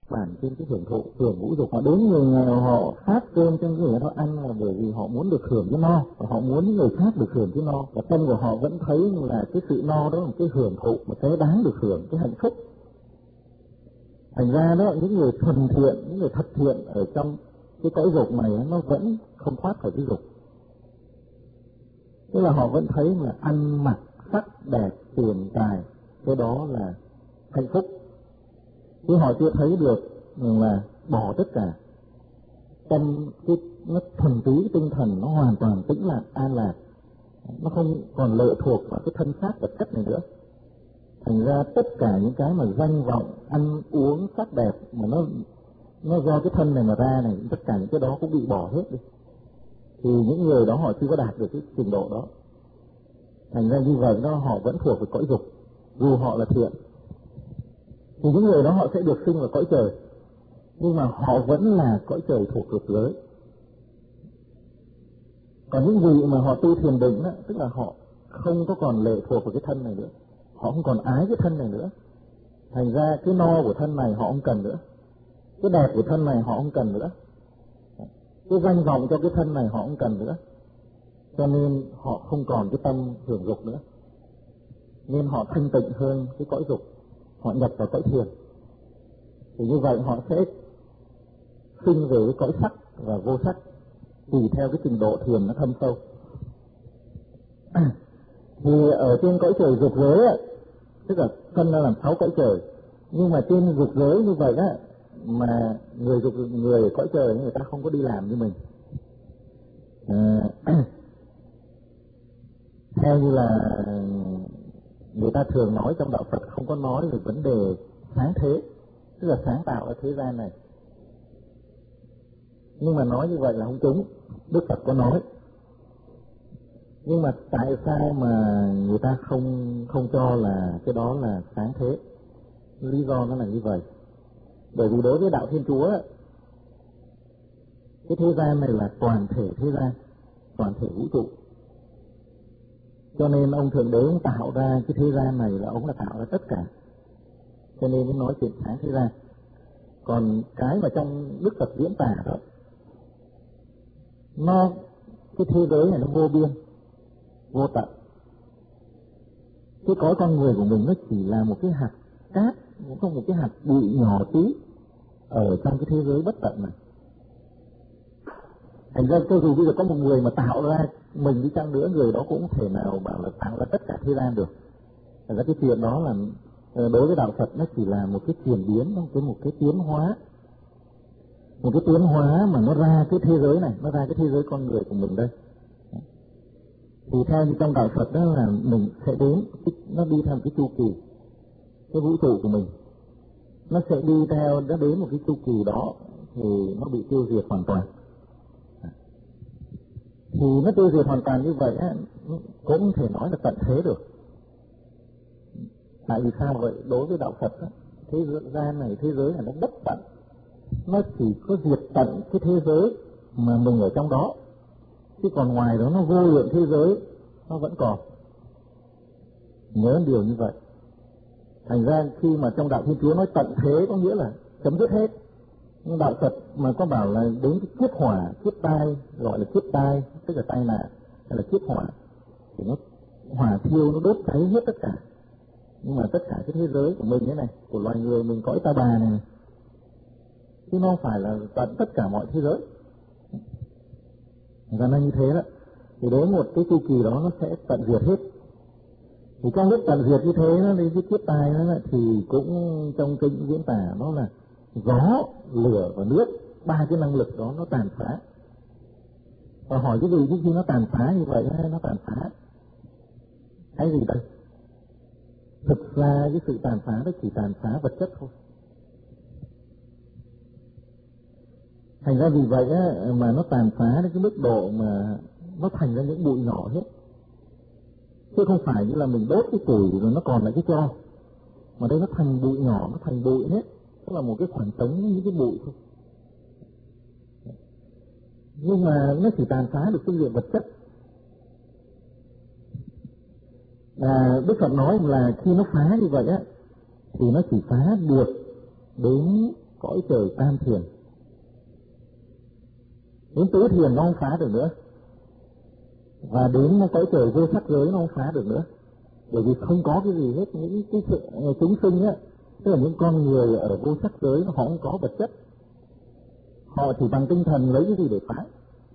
bản trên cái hưởng thụ, hưởng ngũ dục. Họ đến người nghèo họ phát cơm cho người đó ăn là bởi vì họ muốn được hưởng cái no, và họ muốn những người khác được hưởng cái no, và tâm của họ vẫn thấy là cái sự no đó là một cái hưởng thụ, một cái đáng được hưởng, cái hạnh phúc. Thành ra đó, những người thuần thiện, những người thật thiện ở trong cái cõi dục này nó vẫn không thoát khỏi cái dục. Tức là họ vẫn thấy là ăn mặc sắc đẹp tiền tài, cái đó là hạnh phúc. Chứ họ chưa thấy được là bỏ tất cả, tâm cái nó thuần túy, tinh thần nó hoàn toàn tĩnh lặng an lạc, nó không còn lệ thuộc vào cái thân xác vật chất này nữa. Thành ra tất cả những cái mà danh vọng, ăn uống, sắc đẹp mà nó do cái thân này mà ra này, tất cả những cái đó cũng bị bỏ hết đi. Thì những người đó họ chưa có đạt được cái trình độ đó. Thành ra như vậy đó, họ vẫn thuộc về cõi dục, dù họ là thiện. Thì những người đó họ sẽ được sinh vào cõi trời, nhưng mà họ vẫn là cõi trời thuộc dục giới. Còn những vị mà họ tu thiền định đó, tức là họ không có còn lệ thuộc vào cái thân này nữa, họ không còn ái cái thân này nữa. Thành ra cái no của thân này họ không cần nữa, cái đẹp của thân này họ không cần nữa, cái danh vọng cho cái thân này họ không cần nữa. Cho nên họ không còn cái tâm hưởng dục nữa, nên họ thanh tịnh hơn cái cõi dục, họ nhập vào cõi thiền. Thì như vậy họ sẽ sinh về cái cõi sắc và vô sắc, tùy theo cái trình độ thiền nó thâm sâu. Thì ở trên cõi trời dục giới, tức là phân ra làm 6 cõi trời, nhưng mà trên dục giới như vậy á, mà người ở cõi trời người ta không có đi làm như mình. Theo như là người ta thường nói trong đạo Phật không có nói về vấn đề sáng thế, tức là sáng tạo ở thế gian này. Nhưng mà nói như vậy là không đúng, Đức Phật có nói. Nhưng mà tại sao mà người ta không cho là cái đó là sáng thế? Lý do nó là như vậy. Bởi vì đối với đạo Thiên Chúa, cái thế gian này là toàn thể thế gian, toàn thể vũ trụ. Cho nên ông Thượng Đế ông tạo ra cái thế gian này là ông là tạo ra tất cả. Cho nên ông nói chuyện sáng thế gian. Còn cái mà trong Đức Phật diễn tả đó, cái thế giới này nó vô biên, vô tận. Cái cõi con người của mình nó chỉ là một cái hạt cát, cũng không một cái hạt bụi nhỏ tí ở trong cái thế giới bất tận này. Thành ra cho dù bây giờ có một người mà tạo ra mình đi chăng nữa, người đó cũng không thể nào bảo là tạo ra tất cả thế gian được. Thành ra cái chuyện đó là đối với đạo Phật nó chỉ là một cái chuyển biến, một cái tiến hóa. Một cái tiến hóa mà nó ra cái thế giới này, nó ra cái thế giới con người của mình đây. Thì theo như trong đạo Phật đó là mình sẽ đến, nó đi theo cái chu kỳ, cái vũ trụ của mình. Nó sẽ đi theo, nó đến một cái chu kỳ đó thì nó bị tiêu diệt hoàn toàn. Thì nó tiêu diệt hoàn toàn như vậy cũng không thể nói là tận thế được. Tại vì sao vậy? Đối với đạo Phật đó, thế gian này, thế giới này nó bất tận. Nó chỉ có diệt tận cái thế giới mà mình ở trong đó, chứ còn ngoài đó nó vô lượng thế giới nó vẫn còn. Nhớ điều như vậy. Thành ra khi mà trong đạo Thiên Chúa nói tận thế có nghĩa là chấm dứt hết. Nhưng đạo Phật mà có bảo là đến cái kiếp hỏa, kiếp tai, gọi là kiếp tai, tức là tai nạn, hay là kiếp hỏa, thì nó hỏa thiêu, nó đốt cháy hết tất cả. Nhưng mà tất cả cái thế giới của mình thế này, của loài người mình cõi ta bà này, chứ nó không phải là tận tất cả mọi thế giới. Và nó như thế đó, thì đến một cái chu kỳ đó nó sẽ tận diệt hết. Thì trong lúc tận diệt như thế, nó đến cái kiếp tai đó thì cũng trong kinh diễn tả nó là gió, lửa và nước, 3 cái năng lực đó nó tàn phá. Và hỏi cái gì khi nó tàn phá như vậy, nó tàn phá cái gì đây? Thực ra cái sự tàn phá đó chỉ tàn phá vật chất thôi. Thành ra vì vậy mà nó tàn phá đến cái mức độ mà nó thành ra những bụi nhỏ hết. Chứ không phải như là mình đốt cái củi rồi nó còn lại cái tro, mà đây nó thành bụi nhỏ, nó thành bụi hết. Tức là một cái khoảng trống như cái bụi thôi. Nhưng mà nó chỉ tàn phá được phương diện vật chất. Đức Phật nói là khi nó phá như vậy thì nó chỉ phá được đến cõi trời tam thiền. Đến tứ thiền nó không phá được nữa, và đến cõi trời vô sắc giới nó không phá được nữa, bởi vì không có cái gì hết. Những cái sự chúng sinh á, tức là những con người ở vô sắc giới họ không có vật chất, họ chỉ bằng tinh thần lấy cái gì để phá.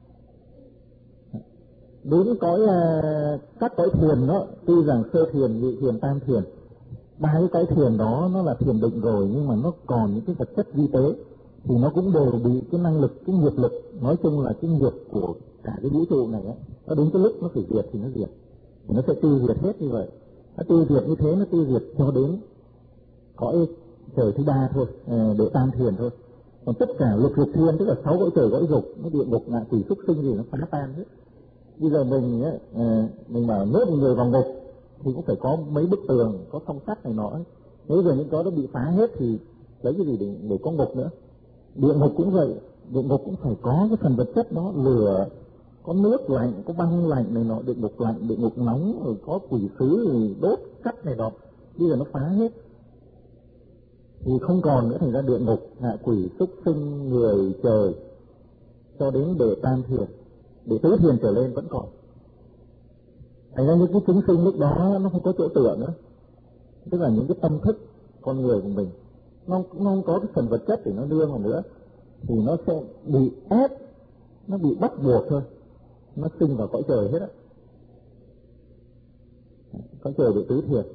Đến các cõi thiền đó, tuy rằng sơ thiền, nhị thiền, tam thiền, ba cái cõi thiền đó nó là thiền định rồi, nhưng mà nó còn những cái vật chất vi tế thì nó cũng đều bị cái năng lực, cái nghiệp lực, nói chung là cái nghiệp của cả cái vũ trụ này á, nó đến cái lúc nó phải diệt thì nó diệt, thì nó sẽ tiêu diệt hết như vậy. Nó tiêu diệt như thế, nó tiêu diệt cho đến cõi trời thứ ba thôi, để tam thiền thôi. Còn tất cả lục dục thiên, tức là 6 cõi trời cõi dục, nó địa ngục, ngạ quỷ, súc sinh gì nó phá tan hết. Bây giờ mình bảo nhốt một người vào ngục thì cũng phải có mấy bức tường, có song sắt này nọ. Nếu giờ những cái đó bị phá hết thì lấy cái gì để có ngục nữa. Địa ngục cũng vậy, địa ngục cũng phải có cái phần vật chất đó, lửa, có nước lạnh, có băng lạnh này nọ, địa ngục lạnh, địa ngục nóng, rồi có quỷ sứ, rồi đốt cắt này nọ. Bây giờ nó phá hết thì không còn nữa, thành ra địa ngục, ngạ quỷ, súc sinh, người, trời, cho đến để tam thiền, để tứ thiền trở lên vẫn còn. Thành ra những cái chúng sinh lúc đó nó không có chỗ tựa nữa, tức là những cái tâm thức con người của mình nó không có cái phần vật chất để nó đưa vào nữa, thì nó sẽ bị ép, nó bị bắt buộc thôi, nó sinh vào cõi trời hết á, cõi trời để tứ thiền.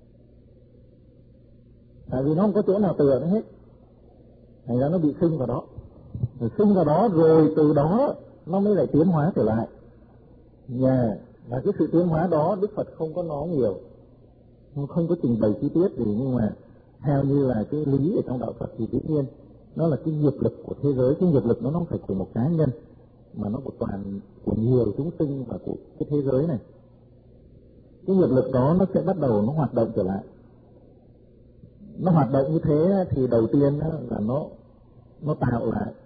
Tại vì nó không có chỗ nào tựa nữa hết, thành ra nó bị sinh vào đó. Rồi sinh vào đó rồi từ đó nó mới lại tiến hóa trở lại. Và cái sự tiến hóa đó Đức Phật không có nói nhiều, không có trình bày chi tiết gì, nhưng mà theo như là cái lý ở trong đạo Phật thì dĩ nhiên nó là cái nghiệp lực của thế giới. Cái nghiệp lực nó không phải của một cá nhân, mà nó của của nhiều chúng sinh và của cái thế giới này. Cái nghiệp lực đó nó sẽ bắt đầu nó hoạt động trở lại. Nó hoạt động như thế thì đầu tiên là nó tạo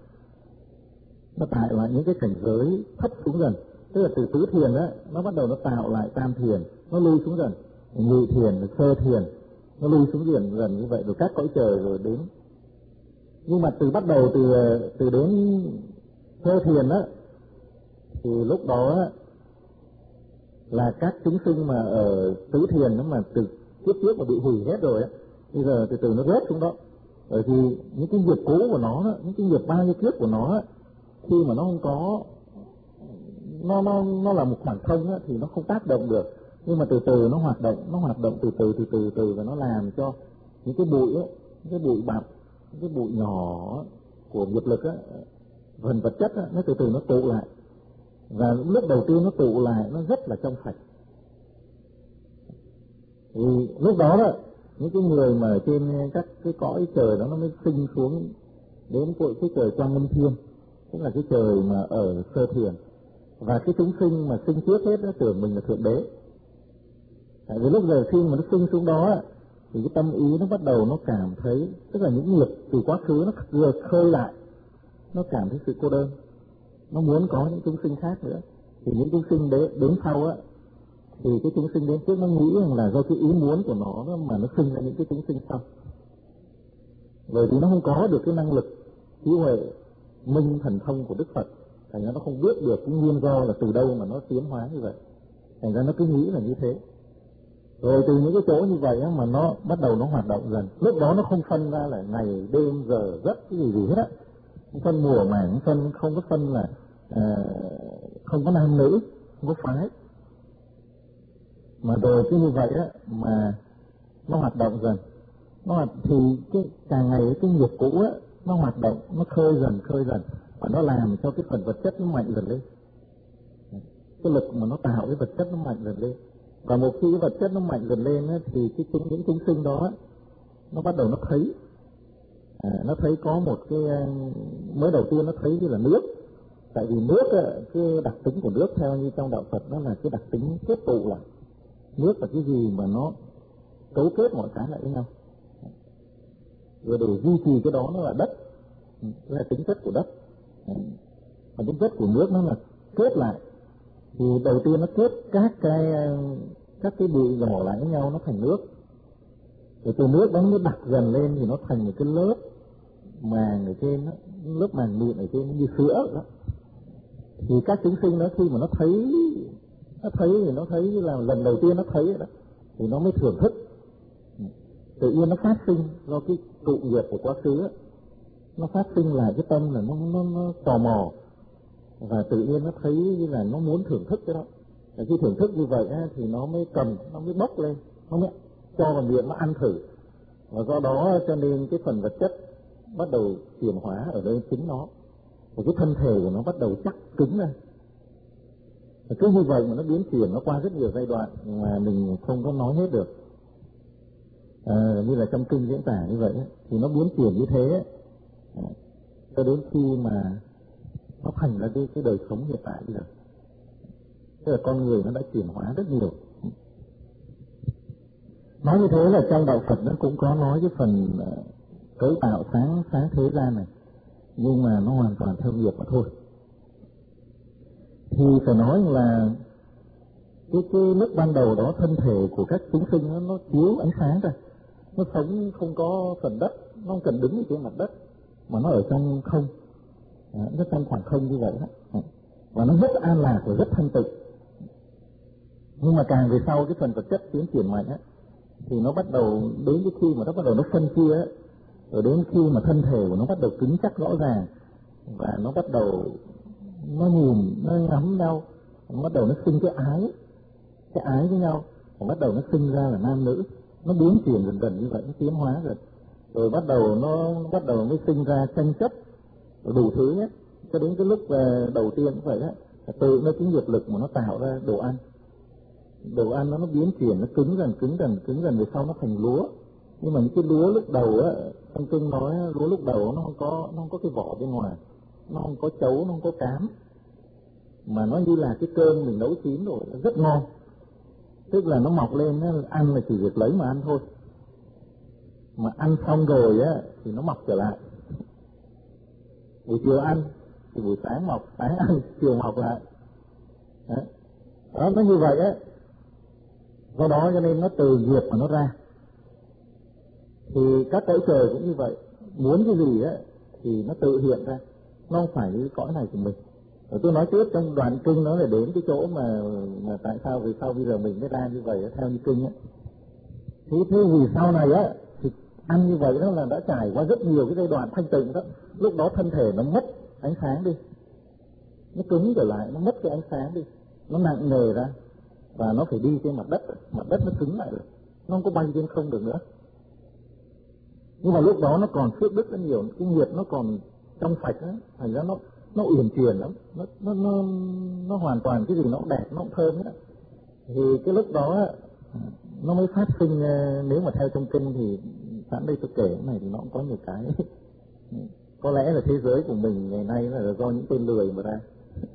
lại những cái cảnh giới thấp xuống dần. Tức là từ tứ thiền á, nó bắt đầu nó tạo lại tam thiền, nó lui xuống dần, nhị thiền, sơ thiền, nó lui xuống dần như vậy, rồi các cõi trời rồi đến. Nhưng mà bắt đầu từ đến sơ thiền á, thì lúc đó là các chúng sinh mà ở tứ thiền nó mà từ kiếp trước mà bị hủy hết rồi á, bây giờ từ từ nó rớt xuống đó. Bởi vì những cái nghiệp cũ của nó, những cái nghiệp bao nhiêu kiếp của nó, khi mà nó không có, nó là một khoảng không á, thì nó không tác động được. Nhưng mà từ từ nó hoạt động từ từ và nó làm cho những cái bụi á, những cái bụi bặm, những cái bụi nhỏ của nghiệp lực á, phần vật chất á, nó từ từ nó tụ lại. Và lúc đầu tiên nó tụ lại nó rất là trong sạch. Thì lúc đó những cái người mà ở trên các cái cõi trời đó nó mới sinh xuống đến cái trời Quang Minh Thiên, tức là cái trời mà ở sơ thiền. Và cái chúng sinh mà sinh trước hết nó tưởng mình là thượng đế. Tại vì lúc giờ khi mà nó sinh xuống đó thì cái tâm ý nó bắt đầu nó cảm thấy, tức là những nghiệp từ quá khứ nó vừa khơi lại, nó cảm thấy sự cô đơn, nó muốn có những chúng sinh khác nữa. Thì những chúng sinh đến sau thì cái chúng sinh đến trước nó nghĩ rằng là do cái ý muốn của nó mà nó sinh ra những cái chúng sinh sau. Bởi vì nó không có được cái năng lực trí huệ minh thần thông của Đức Phật, thành ra nó không biết được cái nguyên do là từ đâu mà nó tiến hóa như vậy. Thành ra nó cứ nghĩ là như thế. Rồi từ những cái chỗ như vậy mà nó bắt đầu nó hoạt động dần. Lúc đó nó không phân ra là ngày, đêm, giờ, giấc cái gì hết á. Không phân mùa màng, không có phân là không có nam nữ, không có phái. Mà rồi cứ như vậy mà nó hoạt động dần. Thì càng ngày cái nghiệp cũ nó hoạt động, nó khơi dần. Và nó làm cho cái phần vật chất nó mạnh dần lên. Cái lực mà nó tạo cái vật chất nó mạnh dần lên. Và một khi cái vật chất nó mạnh dần lên thì những chúng sinh đó nó bắt đầu nó thấy có một cái, mới đầu tiên nó thấy như là nước. Tại vì nước, cái đặc tính của nước theo như trong đạo Phật nó là cái đặc tính kết tụ lại. Nước là cái gì mà nó cấu kết mọi cái lại với nhau. Rồi để duy trì cái đó nó là đất, là tính chất của đất. Và tính chất của nước nó là kết lại. Thì đầu tiên nó kết các cái bụi nhỏ lại với nhau nó thành nước. Rồi từ nước đó nó đặc dần lên thì nó thành một cái lớp màng ở trên đó, lớp màng miệng ở trên như sữa đó. Thì các chúng sinh đó khi mà nó thấy thì nó thấy như là lần đầu tiên nó thấy đó, thì nó mới thưởng thức. Tự nhiên nó phát sinh do cái tụ nghiệp của quá khứ đó, nó phát sinh là cái tâm là nó tò mò, và tự nhiên nó thấy như là nó muốn thưởng thức cái đó. Và khi thưởng thức như vậy á, thì nó mới cầm, nó mới bốc lên, nó mới cho vào miệng, nó ăn thử. Và do đó cho nên cái phần vật chất bắt đầu chuyển hóa ở đây chính nó, và cái thân thể của nó bắt đầu chắc cứng lên. Và cứ như vậy mà nó biến chuyển, nó qua rất nhiều giai đoạn mà mình không có nói hết được. Như là trong kinh diễn tả như vậy ấy, thì nó biến chuyển như thế ấy, cho đến khi mà nó thành ra cái đời sống hiện tại bây giờ. Tức là con người nó đã chuyển hóa rất nhiều. Nói như thế là trong đạo Phật nó cũng có nói cái phần cấu tạo sáng thế gian này, nhưng mà nó hoàn toàn theo nghiệp mà thôi. Thì phải nói là cái lúc ban đầu đó, thân thể của các chúng sinh nó chiếu ánh sáng ra, nó sống không có phần đất, nó không cần đứng ở trên mặt đất, mà nó ở trong không, nó trong khoảng không như vậy đó. Và nó rất an lạc và rất thanh tịnh. Nhưng mà càng về sau cái phần vật chất tiến triển mạnh á, thì nó bắt đầu đến cái khi mà nó bắt đầu nó phân chia á, rồi đến khi mà thân thể của nó bắt đầu cứng chắc rõ ràng, và nó bắt đầu nó nhìn, nó ngắm nhau, nó bắt đầu nó sinh cái ái với nhau, và bắt đầu nó sinh ra là nam nữ, nó biến chuyển dần dần như vậy, nó tiến hóa rồi bắt đầu nó mới sinh ra tranh chấp đủ thứ nhé, cho đến cái lúc đầu tiên cũng vậy đó, tự nó cái nghiệp lực mà nó tạo ra đồ ăn nó biến chuyển, nó cứng dần về sau nó thành lúa. Nhưng mà những cái lúa lúc đầu á, trong kinh nói lúa lúc đầu nó không có cái vỏ bên ngoài, nó không có chấu, nó không có cám, mà nó như là cái cơm mình nấu chín rồi, nó rất ngon. Tức là nó mọc lên, nó ăn là chỉ việc lấy mà ăn thôi, mà ăn xong rồi á thì nó mọc trở lại. Buổi chiều ăn thì buổi sáng mọc, sáng ăn chiều mọc lại. Đó, nó như vậy á. Do đó cho nên nó từ nghiệp mà nó ra. Thì các cõi trời cũng như vậy, muốn cái gì á thì nó tự hiện ra, nó không phải cái cõi này của mình. Rồi tôi nói trước trong đoạn kinh nó là đến cái chỗ mà tại sao vì sao bây giờ mình mới ra như vậy á, theo như kinh á. Thế vì sau này á thì ăn như vậy đó là đã trải qua rất nhiều cái giai đoạn thanh tịnh đó. Lúc đó thân thể nó mất ánh sáng đi, nó cứng trở lại, nó mất cái ánh sáng đi, nó nặng nề ra, và nó phải đi trên mặt đất nó cứng lại rồi, nó không có bay trên không được nữa. Nhưng mà lúc đó nó còn phước đức rất nhiều, cái nghiệp nó còn trong sạch á, thành ra nó uyển chuyển lắm, nó hoàn toàn cái gì nó cũng đẹp, nó cũng thơm hết. Thì cái lúc đó nó mới phát sinh, nếu mà theo trong kinh thì sẵn đây tôi kể cái này thì nó cũng có nhiều cái có lẽ là thế giới của mình ngày nay là do những tên lười mà ra.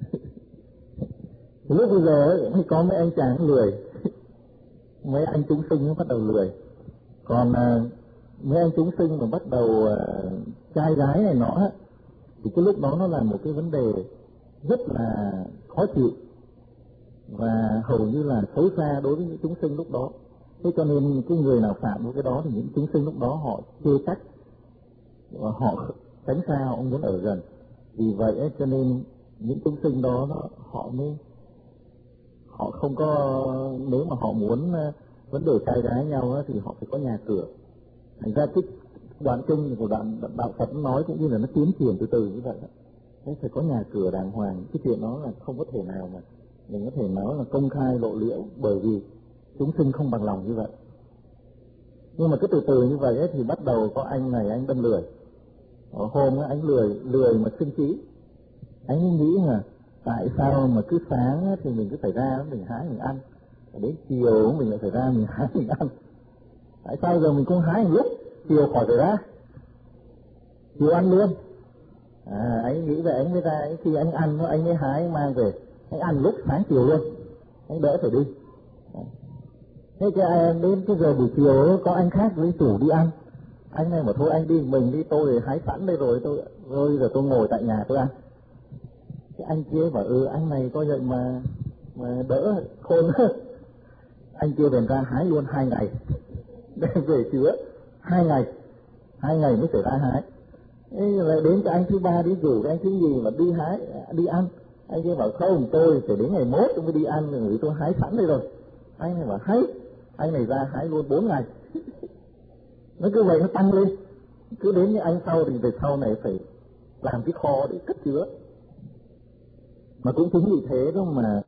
Lúc bây giờ mới có mấy anh chàng lười, mấy anh chúng sinh nó bắt đầu lười. Còn mấy anh chúng sinh mà bắt đầu trai gái này nọ thì cái lúc đó nó là một cái vấn đề rất là khó chịu và hầu như là xấu xa đối với những chúng sinh lúc đó. Thế cho nên cái người nào phạm với cái đó thì những chúng sinh lúc đó họ chê trách và họ tránh xa, họ không muốn ở gần. Vì vậy ấy, cho nên những chúng sinh đó họ không có, nếu mà họ muốn vấn đề trai gái nhau thì họ phải có nhà cửa. Thành ra cái đoạn kinh của đoạn đạo Phật nói cũng như là nó tiến triển từ từ như vậy đó. Thế phải có nhà cửa đàng hoàng. Cái chuyện đó là không có thể nào mà mình có thể nói là công khai lộ liễu, bởi vì chúng sinh không bằng lòng như vậy. Nhưng mà cứ từ từ như vậy ấy, thì bắt đầu có anh này anh đâm lười. Hôm anh lười mà sinh trí. Anh nghĩ là tại sao mà cứ sáng thì mình cứ phải ra mình hái mình ăn, đến chiều mình lại phải ra mình hái mình ăn. Tại sao giờ mình không hái một lúc, chiều khỏi phải ra, chiều ăn luôn. Anh nghĩ vậy anh mới ra, khi anh ăn anh mới hái mang về, anh ăn lúc sáng chiều luôn, anh đỡ phải đi. Thế cái đến cái giờ buổi chiều có anh khác với chủ đi ăn, anh này mà thôi anh đi mình đi, tôi hái sẵn đây rồi, giờ tôi ngồi tại nhà tôi ăn. Cái anh kia bảo anh này coi vậy mà đỡ khôn. Anh kia bèn ra hái luôn 2 ngày, đem về chứa 2 ngày mới phải ra hái. Lại đến cái anh thứ ba đi rủ cái anh thứ nhì mà đi hái, đi ăn. Anh kia bảo không, tôi phải đến ngày mốt tôi mới đi ăn, vì tôi hái sẵn đây rồi. Anh này bảo hái, anh này ra hái luôn 4 ngày. Nó cứ vậy nó tăng lên. Cứ đến những anh sau thì về sau này phải làm cái kho để cất chứa. Mà cũng chính vì thế đó mà